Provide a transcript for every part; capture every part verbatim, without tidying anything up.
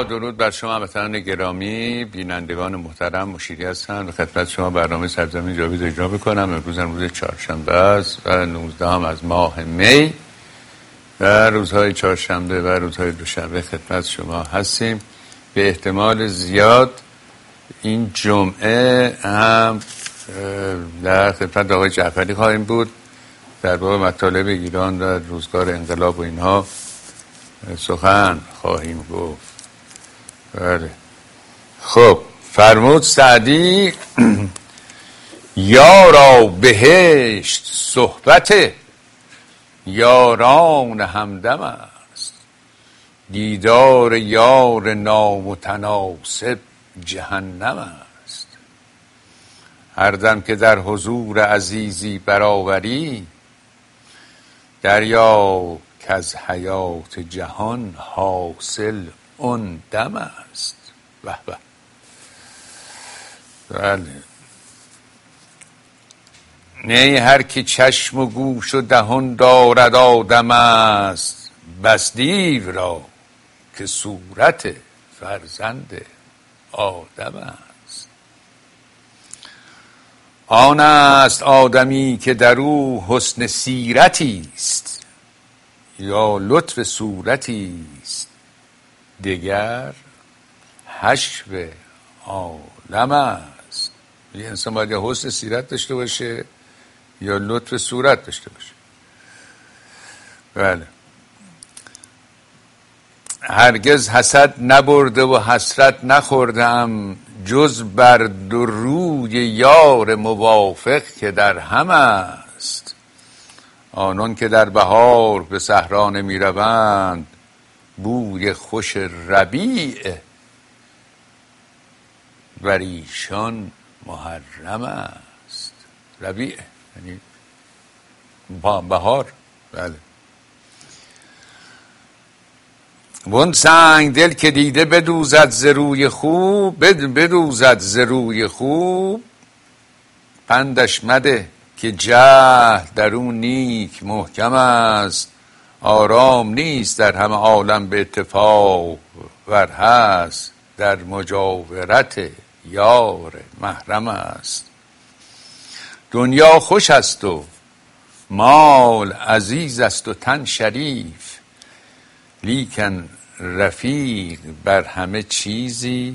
با درود بر شما هموطنان گرامی، بینندگان محترم، مشیری هستم به خدمت شما برنامه سرزمین جاوید اجرا بکنم. امروز روز چهارشنبه است و نوزدهم از ماه می و روزهای چهارشنبه و روزهای دوشنبه خدمت شما هستیم. به احتمال زیاد این جمعه هم در خدمت آقای جعفری خواهیم بود در باب مطالب ایران و روزگار انقلاب و اینها سخن خواهیم گفت. بله. خب فرمود سعدی یارا بهشت صحبت یاران همدم است، دیدار یار نامتناسب جهنم است. هر دم که در حضور عزیزی برآوری، دریا که از حیات جهان حاصل اون دم است. به به. بله. نه هر کی چشم و گوش و دهان دارد آدم است، بس دیو را که صورت فرزند آدم است. آن است آدمی که در او حسن سیرتی است، یا لطف صورتی است دگر حشو عالم است. یه انسان باید یا حسن سیرت داشته باشه یا لطف صورت داشته باشه. بله. هرگز حسد نبرده و حسرت نخوردم، جز بر دو روی یار موافق که در هم است. آنان که در بهار به صحرا نمی روند، بوی خوش ربیع بر ایشان محرم است. ربیع یعنی بهار. بله. وان سنگ دل که دیده بدوزد ز روی خوب، بدوزد ز روی خوب، پندش مده که جهل در اون نیک محکم است. آرام نیست در همه عالم به اتفاق، ور هست در مجاورت یار محرم است. دنیا خوش است و مال عزیز است و تن شریف، لیکن رفیق بر همه چیزی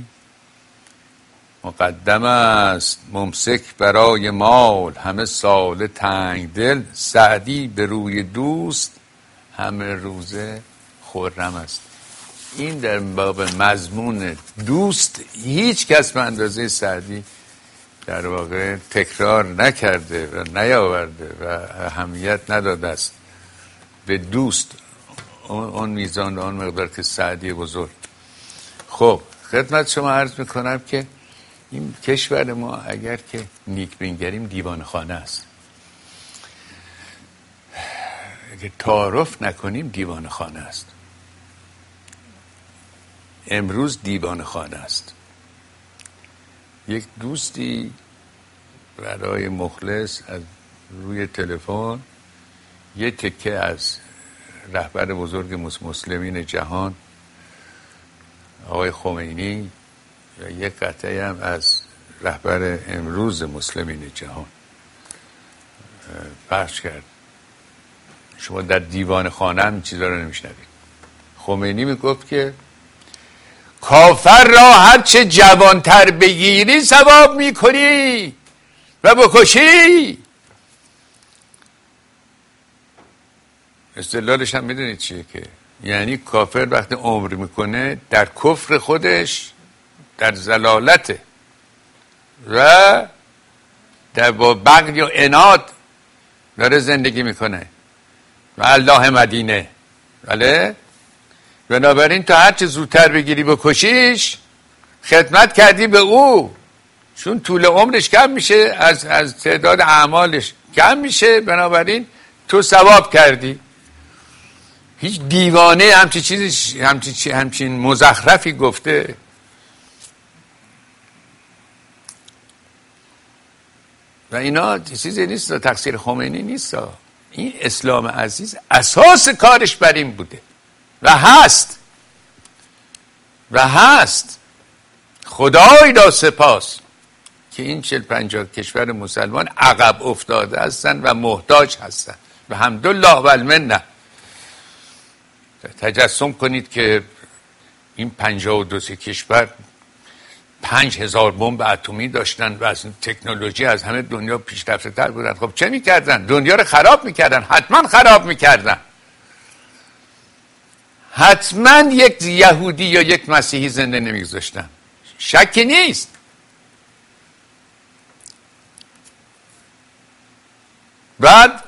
مقدم است. ممسک برای مال همه ساله تنگ دل، سعدی به روی دوست همه روزه خرم است. این در باب مضمون دوست هیچ کس به اندازه سعدی در واقع تکرار نکرده و نیاورده و اهمیت نداده است به دوست اون میزان و اون مقدار که سعدی بزرگ. خب خدمت شما عرض میکنم که این کشور ما اگر که نیک بنگریم دیوان خانه است، اگر تعارف نکنیم دیوان خانه است. امروز دیوان خانه است. یک دوستی برای مخلص از روی تلفن یه تکه از رهبر بزرگ مسلمین جهان آقای خمینی و یک قطعه هم از رهبر امروز مسلمین جهان پخش کرد. شما در دیوان خانه هم چیزا رو نمیشنوید. خمینی میگفت که کافر را هرچه جوانتر بگیری ثواب میکنی و بکشی. استدلالش هم میدونید چیه که یعنی کافر وقتی عمر میکنه در کفر خودش، در ضلالته و در با بغی و عناد داره زندگی میکنه و الله مدینه. بله. بنابراین تا هرچه زودتر بگیری بکشیش خدمت کردی به او، چون طول عمرش کم میشه، از از تعداد اعمالش کم میشه، بنابراین تو ثواب کردی. هیچ دیوانه همچین چیزی همچین همچین مزخرفی گفته. و اینا چیزی نیست، تقصیر خمینی نیست. این اسلام عزیز اساس کارش بر این بوده و هست و هست. خدای را سپاس که این چل پنجاه کشور مسلمان عقب افتاده هستند و محتاج هستند و حمدالله و المنه. تجسم کنید که این پنجاه و دو کشور پنج هزار بمب اتمی داشتن و از تکنولوژی از همه دنیا پیشرفته تر بودن. خب چه میکردن؟ دنیا رو خراب میکردن. حتما خراب میکردن. حتما یک یهودی یا یک مسیحی زنده نمیگذاشتن. شکی نیست. بعد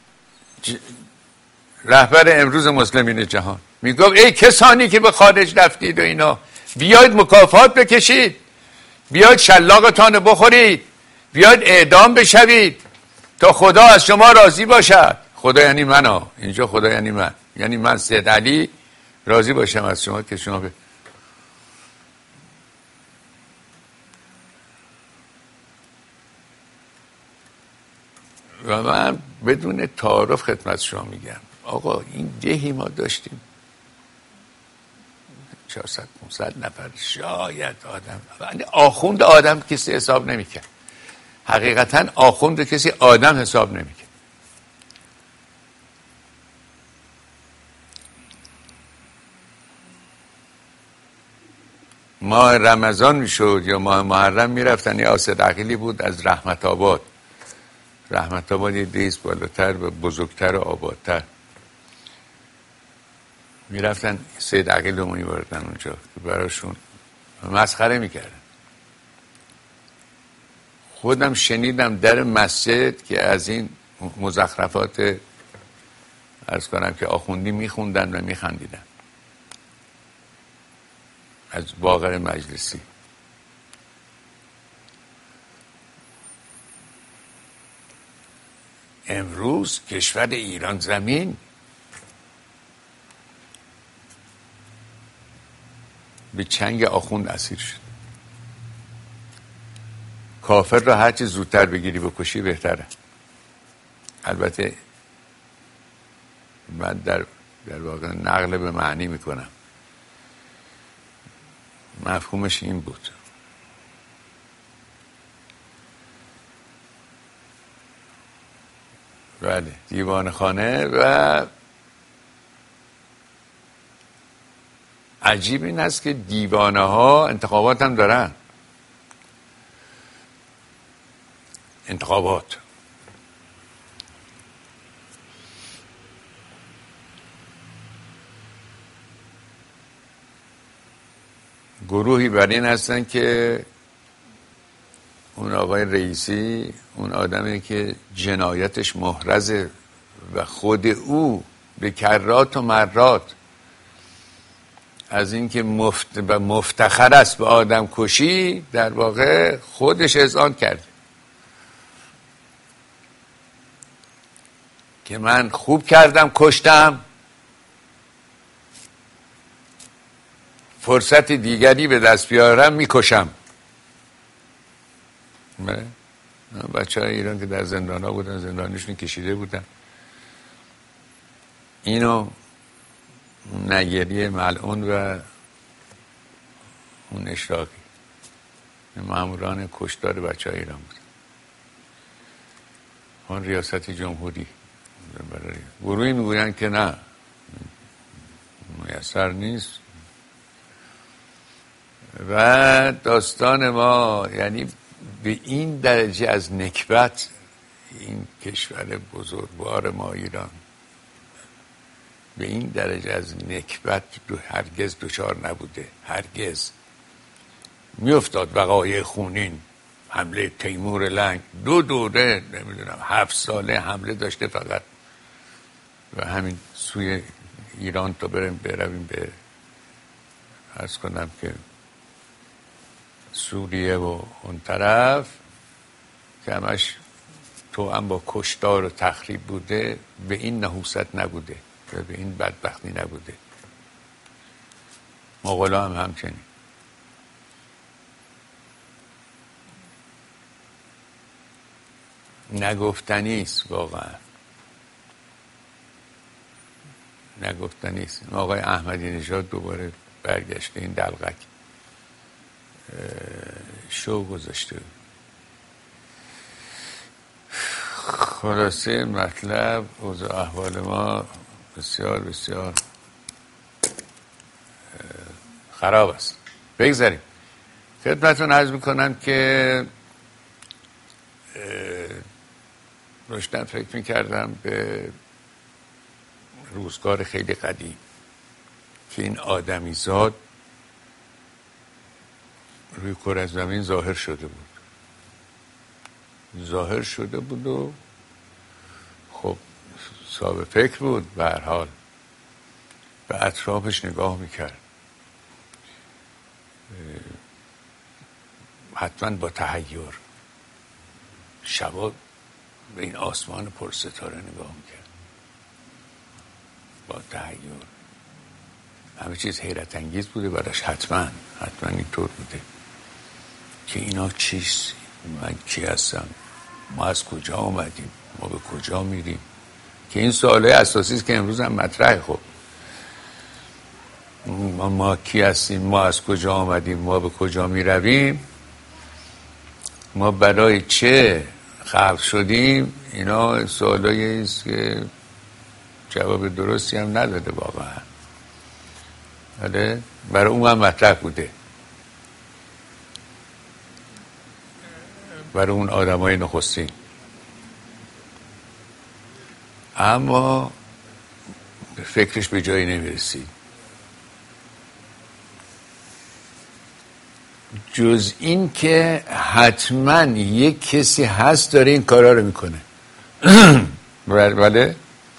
رهبر امروز مسلمین جهان میگفت ای کسانی که به خارج رفتید و اینا، بیاید مکافات بکشید، بیاید شلاقتان بخورید، بیاید اعدام بشوید تا خدا از شما راضی باشد. خدا یعنی من ها. اینجا خدا یعنی من، یعنی من سید علی راضی باشم از شما که شما به و من بدون تعارف خدمت شما میگم آقا این دهی ما داشتیم چهارصد پانصد نفر شاید آدم، یعنی آخوند آدم کسی حساب نمیکرد. حقیقتا آخوند کسی آدم حساب نمیکرد. ماه رمضان میشد یا ماه محرم میرفتن. یه آسد عقیلی بود از رحمت آباد. رحمت آباد یه دیست بالاتر و بزرگتر و آبادتر. میرفتن سید عقیل رو میبردن اونجا که براشون مسخره میکردن. خودم شنیدم در مسجد که از این مزخرفات عرض کنم که آخوندی میخوندن و میخندیدن از باقر مجلسی. امروز کشور ایران زمین به چنگ آخوند اسیر شد. کافر را هرچی زودتر بگیری بکشی بهتره. البته من در در واقع نقل به معنی میکنم. مفهومش این بود. بله دیوان خانه. و عجیب این است که دیوانه ها انتخابات هم دارن. انتخابات گروهی بر این هستن که اون آقای رئیسی اون آدمی که جنایتش محرزه و خود او به کرات و مرات از اینکه مفت و مفتخر است به آدم کشی در واقع خودش اذعان کرده که من خوب کردم کشتم، فرصت دیگری به دست بیارم میکشم. بچه های ایران که در زندان ها بودن زندانیشون کشیده بودن. اینو نگری ملعون و اون اشراقی ماموران کشتار بچه های ایران بود. اون ریاست جمهوری گروهی میگوین که نه میسر نیست. و داستان ما یعنی به این درجه از نکبت این کشور بزرگوار ما ایران به این درجه از نکبت دو هرگز دچار نبوده. هرگز. میافتاد وقایع خونین، حمله تیمور لنگ دو دوره نمیدونم هفت ساله حمله داشته فقط و همین سوی ایران تا بریم برویم به عرض کنم که سوریه و اون طرف که همش تو هم با کشتار و تخریب بوده. به این نحوست نبوده و به این بدبختی نبوده. مغولا هم همچنین. نگفتنی است واقعا، نگفتنی است. آقای احمدی نژاد دوباره برگشته این دلقک شو گذاشته. خلاصه مطلب اوضاع احوال ما بسیار بسیار خراب است. بگذاریم. خدمتتون عرض میکنم که داشتم فکر میکردم به روزگار خیلی قدیم که این آدمی زاد روی کره زمین ظاهر شده بود ظاهر شده بود و خب صاحب فکر بود، به هر حال به اطرافش نگاه میکرد، حتما با تحیر. شبا به این آسمان پر ستاره نگاه میکرد با تحیر. همه چیز حیرت انگیز بوده براش، حتما حتما اینطور بوده که اینا چیست، من کی هستم، ما از کجا آمدیم، ما به کجا میریم، که این سواله اساسی است که امروز هم مطرحه. خب ما, ما کی هستیم، ما از کجا آمدیم، ما به کجا میرویم، ما برای چه خلق شدیم، اینا سوالایی است که جواب درستی هم نداده واقعا. بله برای اون هم مطرح بوده، برای اون آدمای نخستین. اما فکرش به جایی نمیرسید جز این که حتما یک کسی هست داره این کارا رو میکنه. بله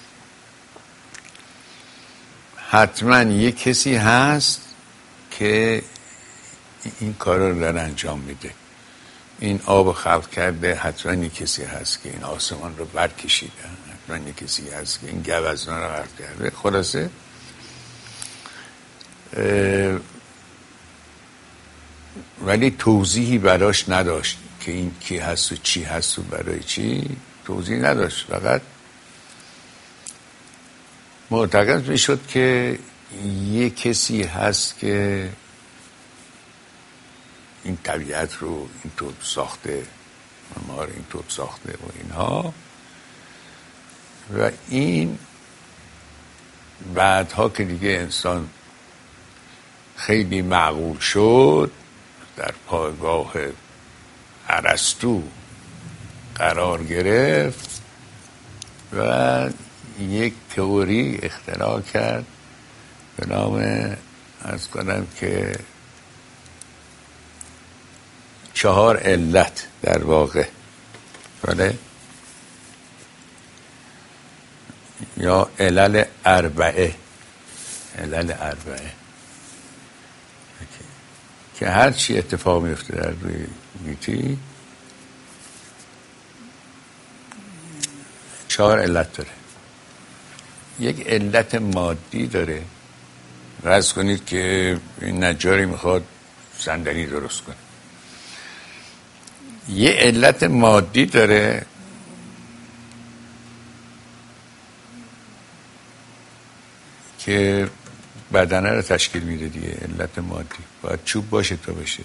حتما یک کسی هست که این کارا رو داره انجام میده. این آب خلق کرده، حتما یک کسی هست که این آسمان رو برکشیده، حتما یک کسی هست که این گوزنا رو خلق کرده. خلاصه ولی توضیحی براش نداشت که این کی هست و چی هست و برای چی، توضیح نداشت. فقط معتقد میشد که یه کسی هست که این طبیعت رو اینطور ساخته، ما رو اینطور ساخته و اینها. و این بعدها که دیگه انسان خیلی معقول شد، در پایگاه ارسطو قرار گرفت و یک تئوری اختراع کرد به نام، از کنم که چهار علت در واقع، بله، یا علل اربعه، علل اربعه که هر چی اتفاق میفته در روی گیتی چهار علت داره. یک علت مادی داره، فرض کنید که این نجاری میخواد صندلی درست کنه. یه علت مادی داره که بدنه رو تشکیل میده دیگه، علت مادی باید چوب باشه تا بشه.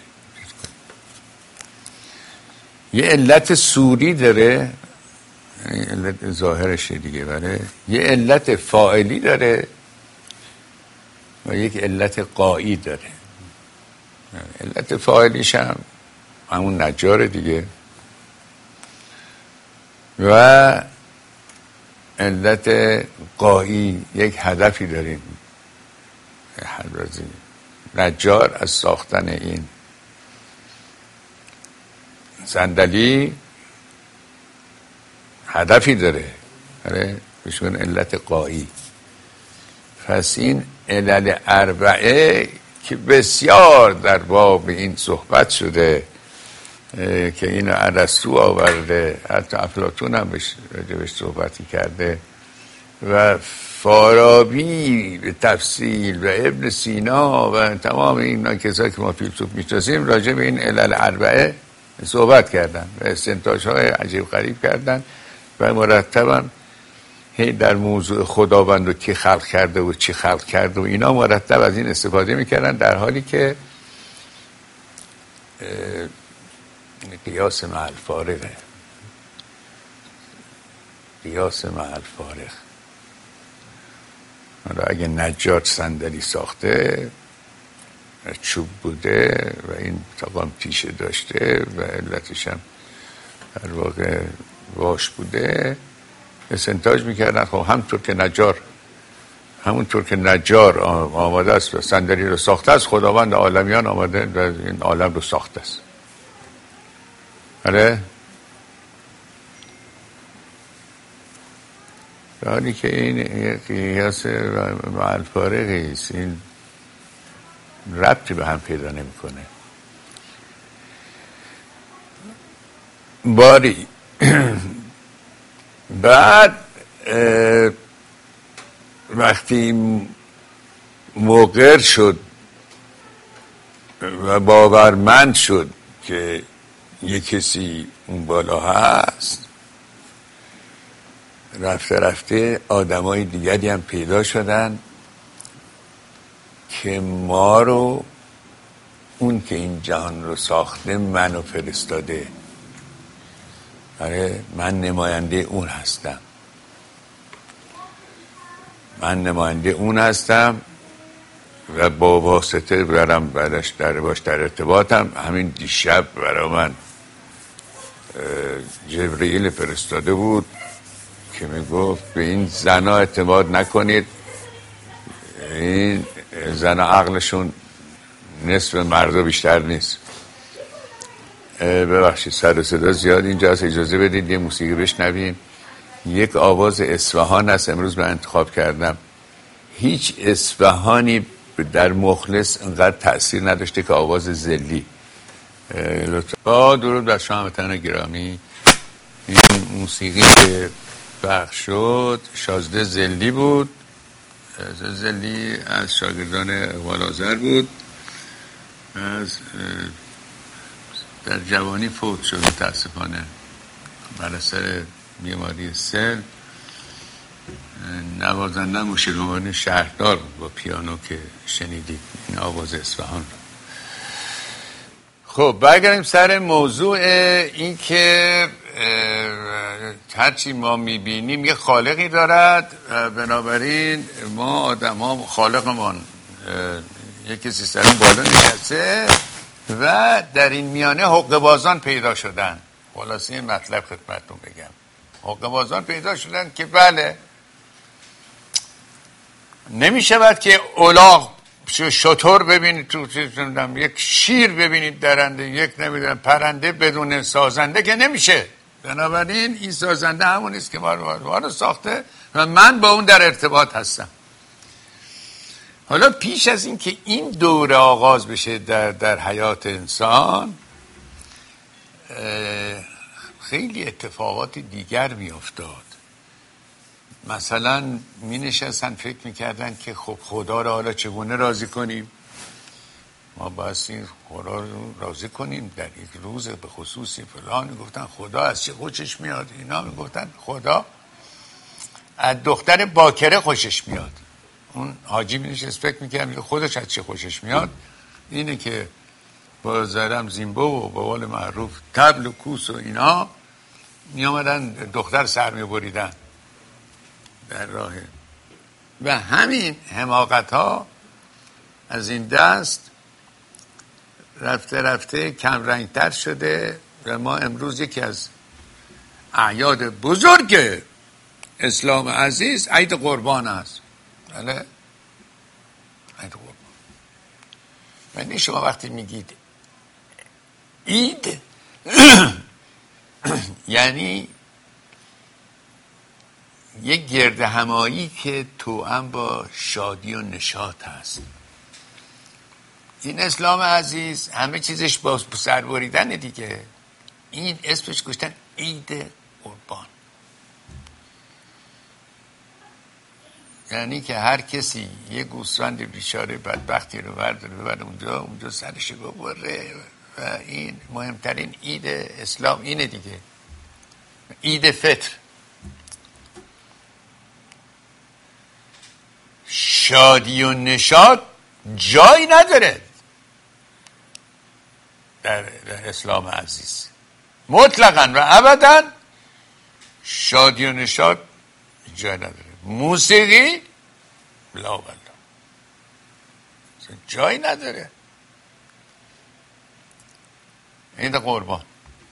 یه علت سوری داره، علت ظاهرشه دیگه، بله. یه علت فاعلی داره و یک علت قایی داره. علت فاعلیش هم همون نجار دیگه، و علت قایی یک هدفی داریم. نجار از ساختن این صندلی هدفی داره، بهش میگن علت قایی. پس این علل اربعه که بسیار در باب این صحبت شده که اینو ارسطو آورده، حتی افلاطون هم بهش راجبش صحبتی کرده و فارابی به تفصیل و ابن سینا و تمام این کسایی که ما فیلسوف میشناسیم راجب این علل اربعه صحبت کردن و استنتاج های عجیب غریب کردن و مرتبا هی در موضوع خداوند و کی خلق کرده و چی خلق کرده و اینا مرتب از این استفاده میکردن، در حالی که قیاس مع الفارقه، قیاس مع الفارق. حالا اگه نجار صندلی ساخته چوب بوده و این تاقام تیشه داشته و علتش هم در واقع واش بوده، استنتاج میکردن خب همونطور که نجار همونطور که نجار آماده است و صندلی رو ساخته است، خداوند عالمیان آماده و این عالم رو ساخته است. آره، در حالی که این قیاس مع الفارقی است، این ربطی به هم پیدا نمیکنه. باری بعد وقتی مقر شد و باورمند شد که یک کسی اون بالا هست، رفته رفته آدمای دیگری هم پیدا شدن که ما رو، اون که این جهان رو ساخته منو فرستاده، آره من نماینده اون هستم، من نماینده اون هستم و با واسطه برم بعدش در باش در ارتباطم. همین دیشب برای من جبرئیل فرستاده بود که میگفت به این زنا اعتماد نکنید، این زنا عقلشون نصف مردا بیشتر نیست. ببخشید سر و صدا زیاد اینجا هست، اجازه بدید یه موسیقی بشنویم. یک آواز اصفهان هست امروز من انتخاب کردم. هیچ اصفهانی در مخلص انقدر تأثیر نداشته که آواز زلی. لطفا درود بر شما هموطنان گرامی. این موسیقی که پخش شد شازده زلی بود. زلی از شاگردان اقبال آذر بود، از در جوانی فوت شد متاسفانه بر اثر بیماری سل. نوازنده موسیقی‌بان شهردار بود با پیانو که شنیدید این آواز اصفهان. خب برگردیم سر موضوع این که هرچی ما میبینیم یه خالقی دارد، بنابراین ما آدم ها خالقمان یه کسی سر اون بالا نشسته و در این میانه حقه بازان پیدا شدن. خلاصه این مطلب خدمتتون بگم، حقه بازان پیدا شدن که بله نمیشود که الاغ شتر ببینید تو چیزم، یک شیر ببینید درنده، یک نمیدونم پرنده بدون سازنده که نمیشه. بنابراین این سازنده همون است که ما رو ساخته و من با اون در ارتباط هستم. حالا پیش از این که این دوره آغاز بشه در, در حیات انسان، خیلی اتفاقات دیگر می افتاد. مثلا می نشستن فکر می کردن که خب خدا رو حالا چگونه راضی کنیم، ما بایستی خدا رو راضی کنیم در یک روز به خصوصی فلان. گفتن خدا از چه خوشش میاد؟ اینا می گفتن خدا از دختر باکره خوشش میاد. اون حاجی می نشست فکر می کرد خودش از چه خوشش میاد؟ اینه که با زرم زیمبو و با قول معروف تبل و کوس و اینا می آمدن دختر سر می بریدن در راه. و همین حماقت ها از این دست رفته رفته کم رنگتر شده و ما امروز یکی از اعیاد بزرگ اسلام عزیز عید قربان است. بله عید قربان. یعنی شما وقتی میگید عید یعنی یک گرد همایی که توأم با شادی و نشاط هست. این اسلام عزیز همه چیزش با سر بریدن دیگه. این اسمش گذاشتن عید قربان، یعنی که هر کسی یه گوسفند بیچاره بدبختی رو برداره ببره اونجا اونجا سرش ببره. و این مهمترین عید اسلام اینه دیگه، عید فطر. شادی و نشاط جایی نداره در, در اسلام عزیز، مطلقاً و ابداً شادی و نشاط جای نداره. موسیقی لا والله جایی نداره. این قربان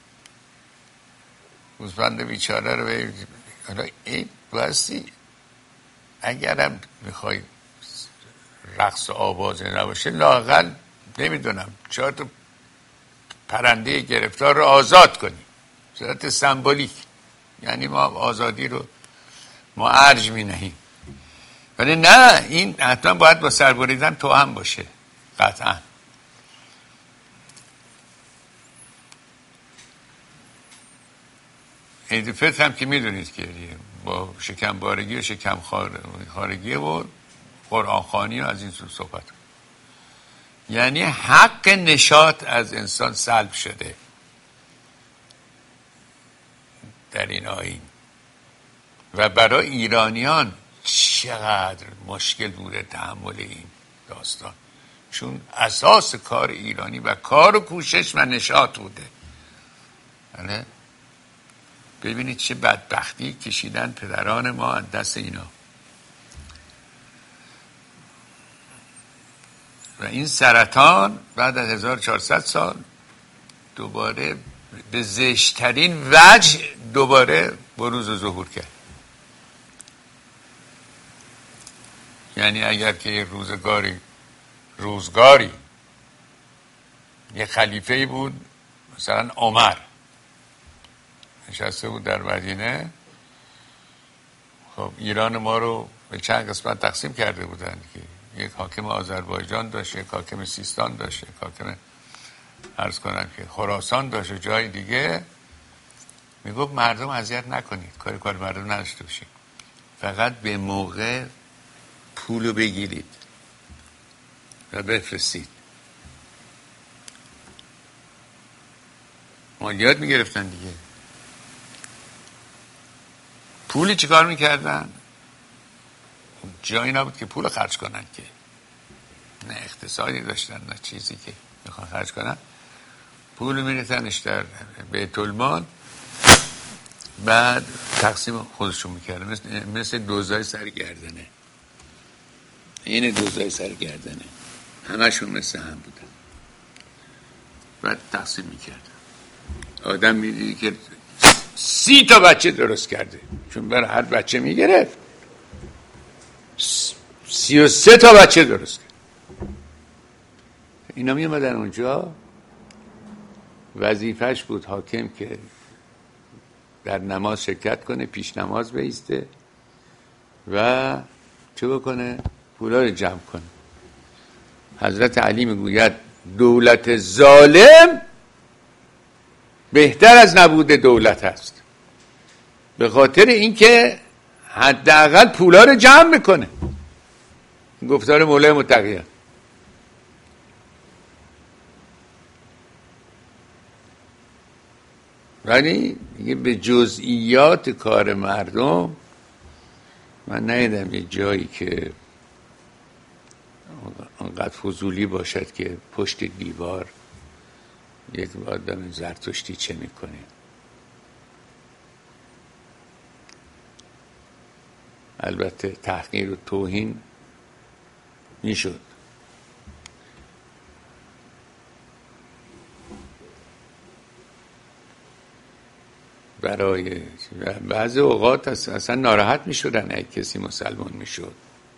گوسفند بیچاره رو به حالا این باستی اگرم میخوای رقص و آواز نباشه لااقل نمیدونم چهار تا پرنده گرفتار رو آزاد کنی، صورت سمبولیک، یعنی ما آزادی رو ما ارج می نهیم. ولی نه، این حتما باید با سربریدن تو هم باشه قطعا. عید فطر هم که میدونید که با شکمبارگی و شکم خارگی و قرآن خوانی و از این سو صحبت، یعنی حق نشاط از انسان سلب شده در این آیین. و برای ایرانیان چقدر مشکل بوده تحمل این داستان، چون اساس کار ایرانی و کار و کوشش و نشاط بوده. بله؟ ببینید چه بدبختی کشیدن پدران ما از دست اینا. و این سرطان بعد از هزار و چهارصد سال دوباره به زشترین وجه دوباره بروز و ظهور کرد. یعنی اگر که یه روزگاری روزگاری یه خلیفه‌ای بود مثلا عمر نشسته بود در مدینه، خب ایران ما رو به چند قسمت تقسیم کرده بودند که یک حاکم آذربایجان داشت، یک حاکم سیستان داشت، یک حاکم عرض کنم که خراسان داشت و جای دیگه. میگفت مردم اذیت نکنید، کاری کار مردم نداشته باشید، فقط به موقع پولو بگیرید و بفرستید. مالیات میگرفتن دیگه. پولی چیکار میکردن؟ جایی نبود که پول خرج کنن، که نه اقتصادی داشتن نه چیزی که میخوان خرج کنن. پول میریختنش در بیت المال، بعد تقسیم خودشون میکردن، مثل, مثل دوزای سرگردنه. این دوزای سرگردنه همشون مثل هم بودن. بعد تقسیم میکردن. آدم میدیدی که سی تا بچه درست کرده، چون برای هر بچه میگرفت سی و سه تا بچه درست کرد. اینا میامدن اونجا، وظیفش بود حاکم که در نماز شرکت کنه، پیش نماز بایسته و چه بکنه؟ پولا رو جمع کنه. حضرت علی میگوید دولت ظالم بهتر از نبود دولت است، به خاطر اینکه حداقل پولا رو جمع میکنه. گفتار مولای متقیان. ولی دیگه به جزئیات کار مردم من ندیدم یه جایی که انقدر فضولی باشد که پشت دیوار یک آدم زرتشتی چه میکنه. البته تحقیر و توهین میشد. برای بعضی اوقات اصلا ناراحت میشدن اگه کسی مسلمان میشد.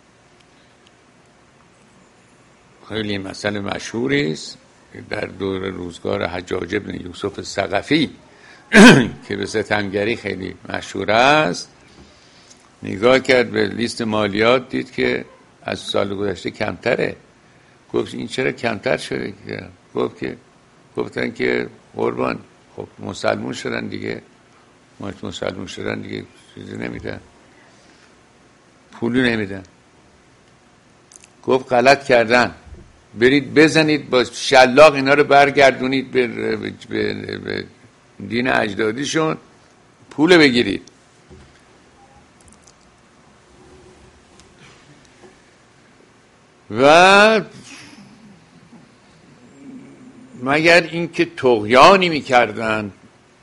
خیلی مسئله مشهوری است در دور روزگار حجاج بن یوسف ثقفی که به ستمگری خیلی مشهور است. نگاه کرد به لیست مالیات، دید که از سال گذشته کمتره. گفت این چرا کمتر شده؟ گفت که گفتن که قربان خب مسلمون شدن دیگه، ما مسلمون شدن دیگه چیزی نمیدن، پولی نمیدن. گفت غلط کردن، برید بزنید با شلاق اینا رو برگردونید به, به, به, به دین اجدادیشون، پول بگیرید. و مگر اینکه طغیانی میکردن،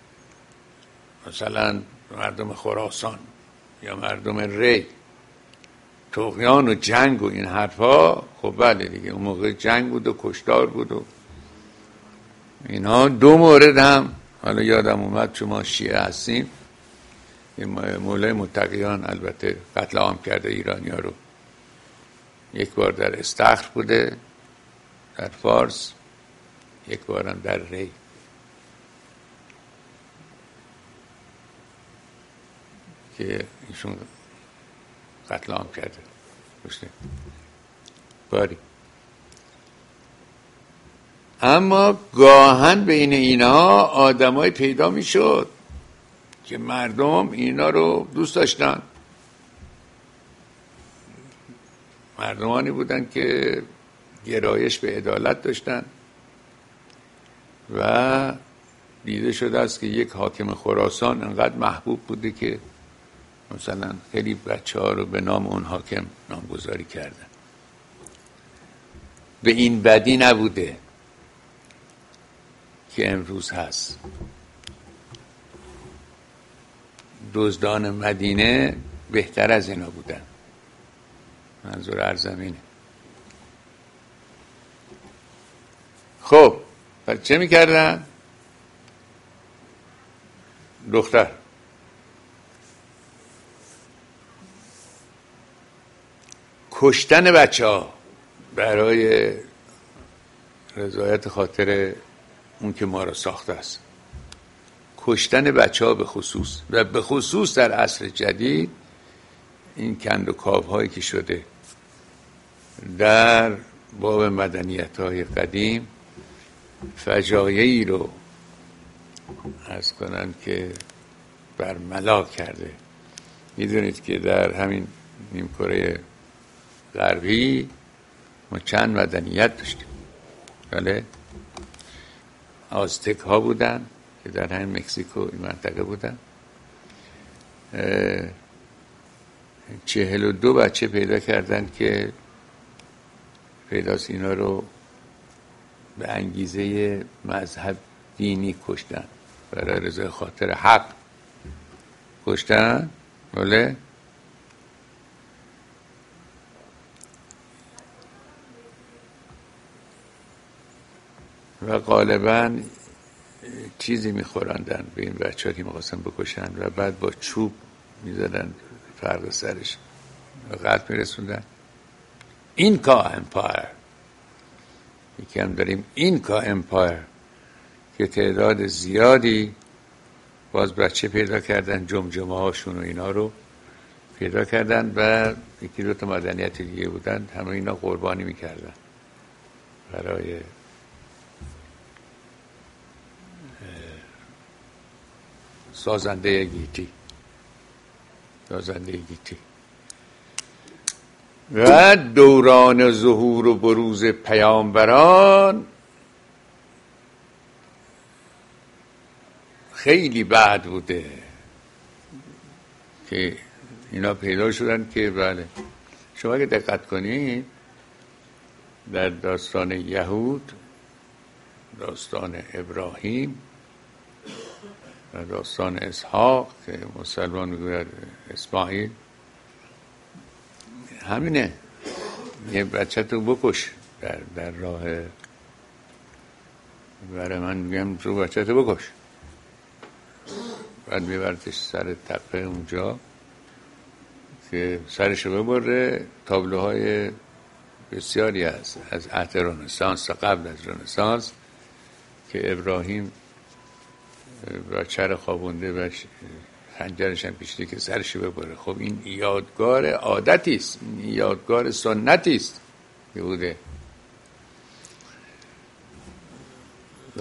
مثلا مردم خراسان یا مردم ری، طغیان و جنگ و این حرفا، خب بله دیگه اون موقع جنگ بود و کشتار بود و اینها. دو مورد هم حالا یادم اومد، چون ما شیعه هستیم، مولای متقیان البته قتل عام کرده ایرانی ها رو، یک بار در استخر بوده در فارس، یک بارم در ری. که ایشون قتل عام کرده باشته باری. اما گاهن بین اینها آدمای پیدا میشد که مردم اینا رو دوست داشتن، مردمانی بودن که گرایش به عدالت داشتن و دیده شده است که یک حاکم خراسان انقدر محبوب بوده که مثلا خیلی بچه ها رو به نام اون حاکم نامگذاری کردن. به این بدی نبوده که امروز هست. دزدان مدینه بهتر از اینا بودن، منظور ارزمینه. خب پس چه میکردن؟ دختر کشتن بچه ها برای رضایت خاطر اون که ما را ساخته است، کشتن بچه ها به خصوص، و به خصوص در عصر جدید این کند و کاو هایی که شده در باب مدنیت های قدیم، فجایعی رو عرض کنن که برملا کرده. میدونید که در همین نیمکره غربی ما چند مدنیت داشتیم. بله، آزتک ها بودن که در همین مکزیکو این منطقه بودن. چهل و دو بچه پیدا کردن که پیداست اینا رو به انگیزه مذهب دینی کشتن، برای رضای خاطر حق کشتن. بله، و غالباً چیزی میخورندن به این بچه ها که میخواستن بکشن و بعد با چوب میزدن فرق سرش و قتل میرسوندن. اینکا امپایر، یکی هم داریم اینکا امپایر، که تعداد زیادی باز بچه پیدا کردن، جمجمه هاشون و اینا رو پیدا کردن و یکی دو تا مدنیت دیگه بودن، همه اینا قربانی میکردن برای سازنده گیتی سازنده گیتی. و دوران ظهور و بروز پیامبران خیلی بعد بوده که اینا پیدا شدن. که بله، شما اگه دقت کنید در داستان یهود، داستان ابراهیم و داستان اسحاق که مسلمان میگوید اسماعیل، همینه، یه بچه تو بکش در, در راه، برای من میگم تو بچه تو بکش، بعد میبردش سر تپه اونجا که سرشو ببره. تابلوهای بسیاری هست از عهد رنسانس و قبل از رنسانس که ابراهیم بچه رو خوابونده و خنجرش هم پیشیده که سرشو ببره. خب این یادگار عادتی است، این یادگار سنتی است یهوده. و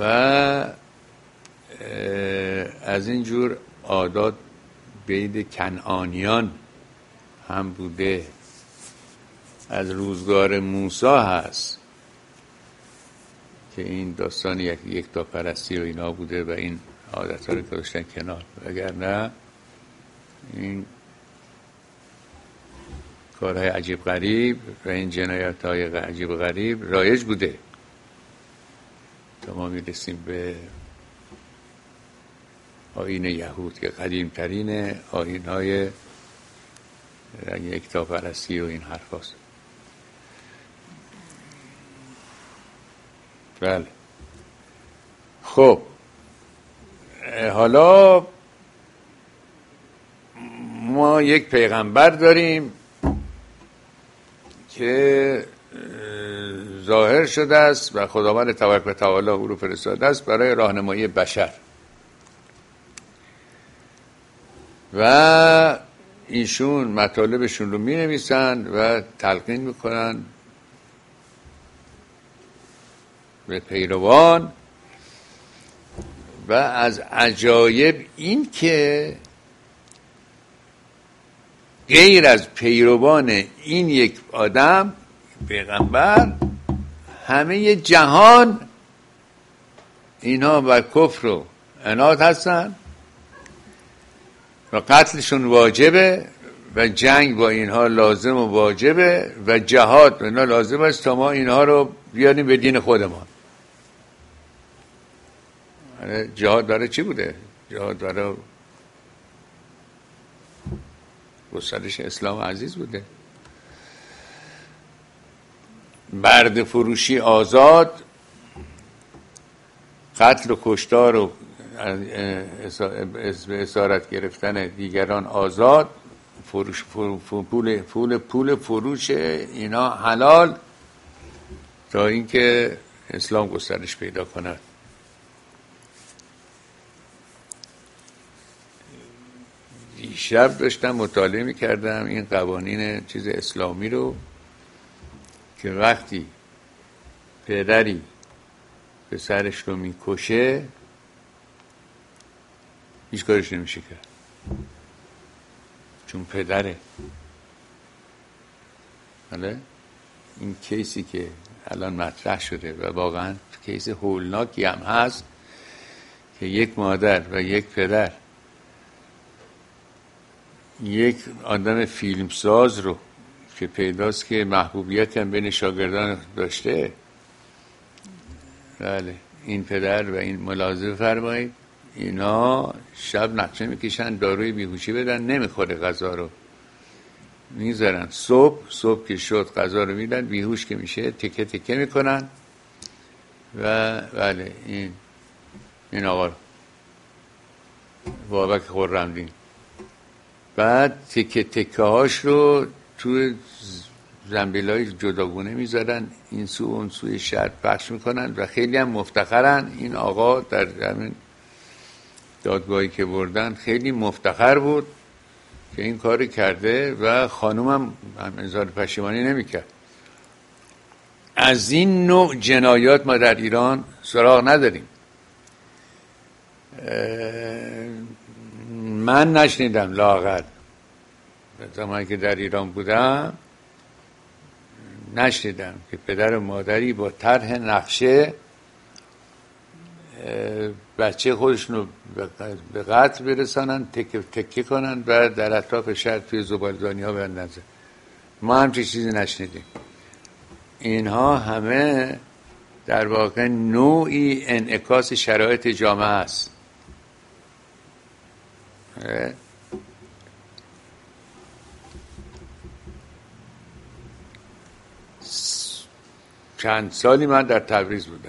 از این جور عادات بین کنعانیان هم بوده، از روزگار موسی هست که این داستان یک یک تا پرستی و اینا بوده و این عادت ها رو گذاشتن کنار. اگر نه این کارهای عجیب غریب و این جنایت های عجیب غریب رایج بوده تا ما میرسیم به آیین یهود که قدیمترین آیین های یکتاپرستی و این حرف هست. بله. خب حالا ما یک پیغمبر داریم که ظاهر شده است و خداوند تبارک و تعالی او رو فرستاده است برای راهنمایی بشر و ایشون مطالبشون رو می نویسن و تلقین میکنن به پیروان. و از عجایب این که غیر از پیروان این یک آدم پیغمبر همه جهان اینها بر کفر و عناد هستن و قتلشون واجبه و جنگ با اینها لازم و واجبه و جهاد با اینها لازم است تا ما اینها رو بیاریم به دین خودمان. جهاد برای چی بوده؟ جهاد برای گسترش اسلام عزیز بوده. برده فروشی آزاد، قتل و کشتار و به اسارت گرفتن دیگران آزاد، فروش پول پول پول فروش اینا حلال تا اینکه اسلام گسترش پیدا کند. دیشب داشتم مطالعه می‌کردم این قوانین چیز اسلامی رو که وقتی پدری پسرش رو میکشه هیچ کارش نمیشه کرد چون پدره. حالا این کیسی که الان مطرح شده و واقعا کیس هولناکی هم هست که یک مادر و یک پدر یک آدم فیلمساز رو که پیداست که محبوبیت هم بین شاگردان داشته، بله، این پدر و این ملاحظه فرمایید اینا شب نقشه میکشن داروی بیهوشی بدن، نمیخوره غذا رو میذارن، صبح صبح که شد غذا رو میدن، بیهوش که میشه تکه تکه میکنن و بله این این آقا بابک خرمدین بعد تکه تکه هاش رو تو زنبیلای جداگونه میذارن این سو اون سوی شهر پخش میکنن و خیلی هم مفتخرن. این آقا در همین دادگاهی که بردن خیلی مفتخر بود که این کاری کرده و خانومم هم اظهار پشیمانی نمیکرد. از این نوع جنایات ما در ایران سراغ نداریم. من نشنیدم لااقل زمانی که در ایران بودم نشنیدم که پدر و مادری با طرح نقشه بچه خودشون رو به قتل برسانن، تکه تکه کنن و در اطراف شهر توی زبالدانی ها بندازن. ما همچین چیزی نشنیدیم. اینها همه در واقع نوعی انعکاس شرایط جامعه است. چند سالی من در تبریز بودم،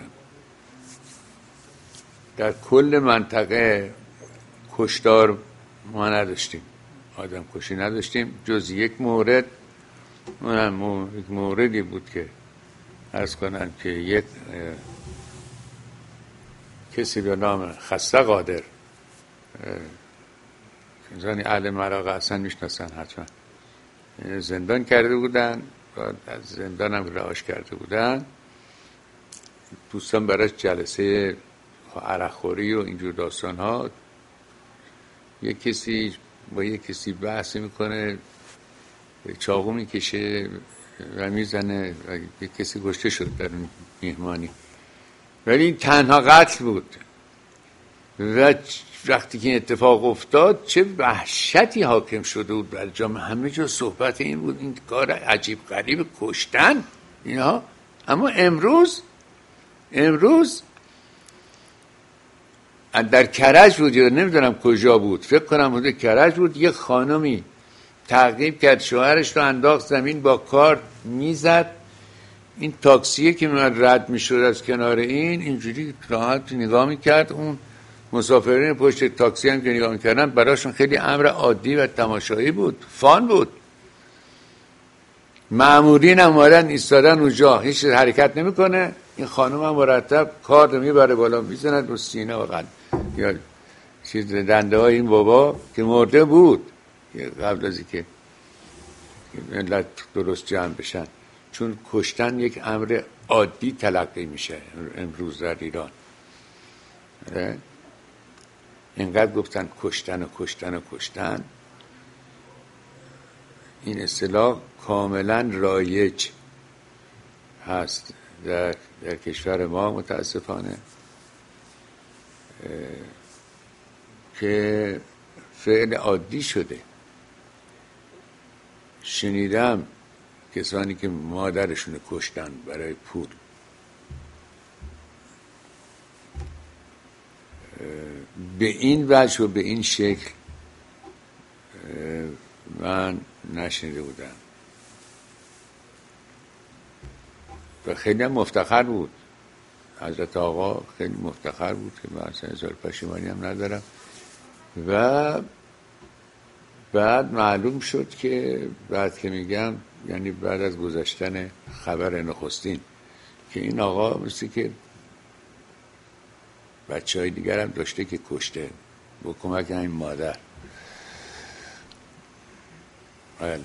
در کل منطقه کشتار ما نداشتیم، آدم کشی نداشتیم جز یک مورد. اونم یک موردی بود که عرض کنن که یک کسی به نام خسته قادر، زنی اهل مراغه اصلا میشناسن حتما، زندان کرده بودن و از زندان هم رهاش کرده بودن. دوستان براش جلسه عرقخوری و اینجور داستان ها، یک کسی با یک کسی بحث میکنه، چاقو میکشه و میزنه و یک کسی کشته شد در میهمانی، ولی این تنها قتل بود و وقتی که این اتفاق افتاد چه وحشتی حاکم شده بود بر جامعه. همه جا صحبت این بود این کار عجیب غریب کشتن اینا. اما امروز امروز در کرج بود یا نمیدونم کجا بود، فکر کنم بود کرج بود، یه خانمی تعقیب کرد شوهرش رو انداخت زمین با کار میزد. این تاکسیه که من رد میشد از کنار این اینجوری راحت نگاه میکرد. اون مسافرین پشت تاکسی هم که نگاه میکردن براشون خیلی امر عادی و تماشایی بود، فان بود. مامورین هم اومدن ایستادن اونجا، هیچ حرکت نمیکنه. این خانم هم مرتب کار رو میبره بالا میزند رو سینه و قلب یا چیز دنده های این بابا که مرده بود قبل از اینکه ملت درست جمع بشن، چون کشتن یک امر عادی تلقی میشه امروز در ایران. اینقدر گفتن کشتن و کشتن و کشتن. این اصطلاح کاملا رایج هست در, در کشور ما متاسفانه، که فعل عادی شده. شنیدم کسانی که مادرشون کشتن برای پول. به این وجه و به این شکل من نشنیده بودم و خیلی هم مفتخر بود. حضرت آقا خیلی مفتخر بود که من اصلا هزار پشیمانی هم ندارم. و بعد معلوم شد که بعد که میگم یعنی بعد از گذشتن خبر نخستین که این آقا مثل که بچه های دیگر هم داشته که کشته با کمک این مادر. بله.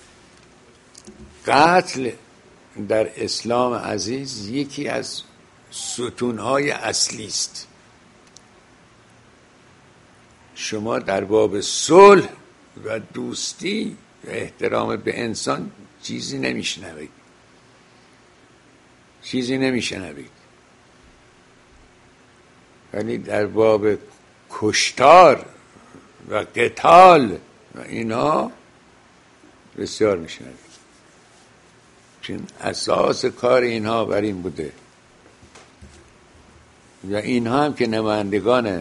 قتل در اسلام عزیز یکی از ستونهای اصلی است. شما در باب صلح و دوستی و احترام به انسان چیزی نمیشنوید چیزی نمیشنوید ولی در باب کشتار و قتال و اینا بسیار میشنوید، چون اساس کار اینها بر این بوده. و اینها هم که نمایندگان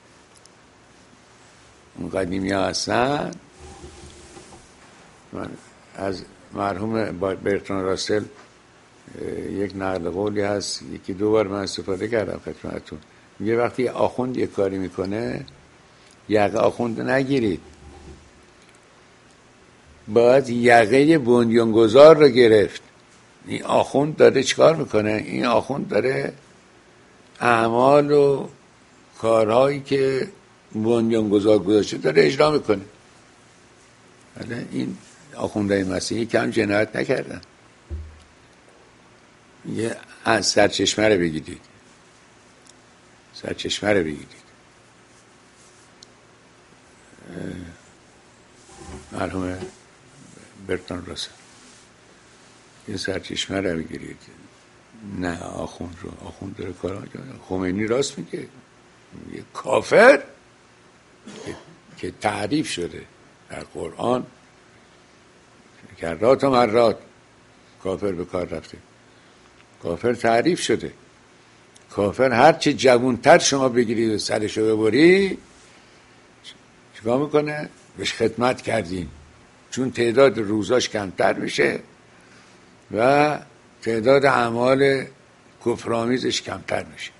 اون قدیمی ها هستن. من از مرحوم برتراند راسل یک نقل قولی هست، یکی دو بار من استفاده کردم خدمتتون. میگه وقتی آخوند یک کاری میکنه یقه آخوند نگیرید، باید یقه بنیانگذار رو گرفت. این آخوند داره چیکار میکنه؟ این آخوند داره اعمال و کارهایی که بنیانگذار گذاشته داره اجرا میکنه. این آخوندهای مسیحی کم جنایت نکردن. یه از سرچشمه رو بگیرید، سرچشمه رو بگیرید. مرحوم برتراند راسل یه سرچشمه رو بگیرید. نه آخوند رو، آخوند داره کار. خمینی راست میگه، یه کافر که تعریف شده در قرآن کرات و مرات کافر به کار رفته. کافر تعریف شده. کافر هرچی جوانتر شما بگیرید و سرشو ببری چیکار میکنه؟ بهش خدمت کردین، چون تعداد روزاش کمتر میشه و تعداد اعمال کفرآمیزش کمتر میشه.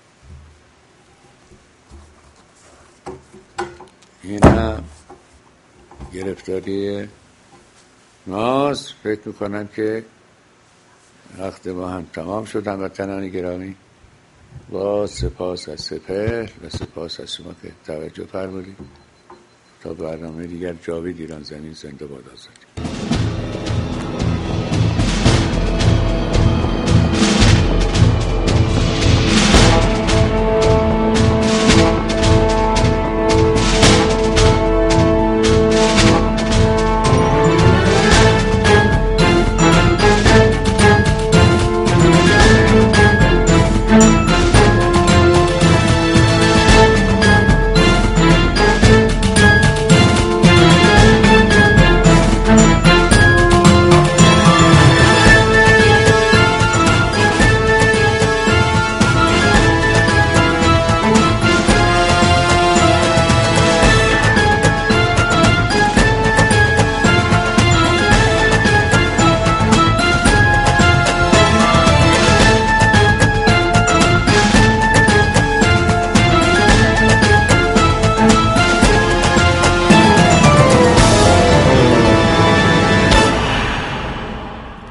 این هم گرفتاری ماست. فکر میکنم که وقت با هم تمام شد. هموطنان گرامی، با سپاس از سپهر و سپاس از شما که توجه فرمودید. تا برنامه دیگر، جاوید ایران زمین زنده باد آزادی.